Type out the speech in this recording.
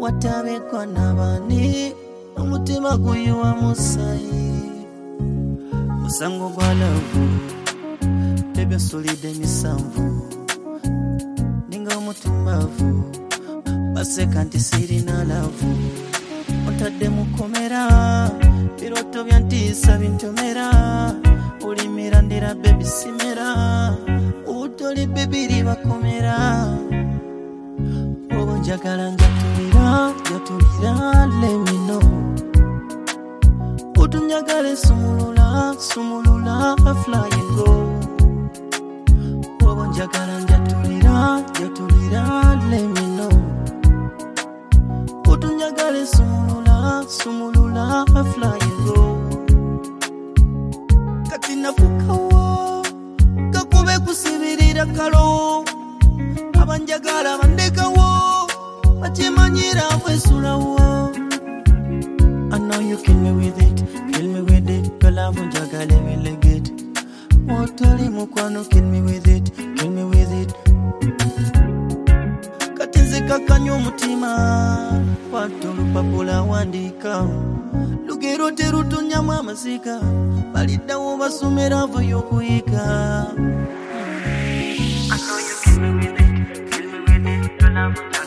watabekwa n'abani omutima guyuwa musayi musango gwa lavu tebyasolidde emisanvu ninga omutumbavu baseka nti sirina lavu otadde mukomera biroto byantiisa bintomera olimira ndira bebi simera utoli bebiri bakomera obo njagala njatulira let me know utunyagale sumulula fly and go obo njagala njatulira let me know utunyagale sumulula fly and go kati nafukawo kakube kusibirira kalo abanjagala bandekawo bakimanyira bwesulawo I know you kill me with it your love njagala ebilegete otoli mukwano kill me with it kati nzikakanya omutima kwata olupapula wandika lugero terutonyamu amasika baliddawo basomera ava y'okuyika I know you kill me with it your love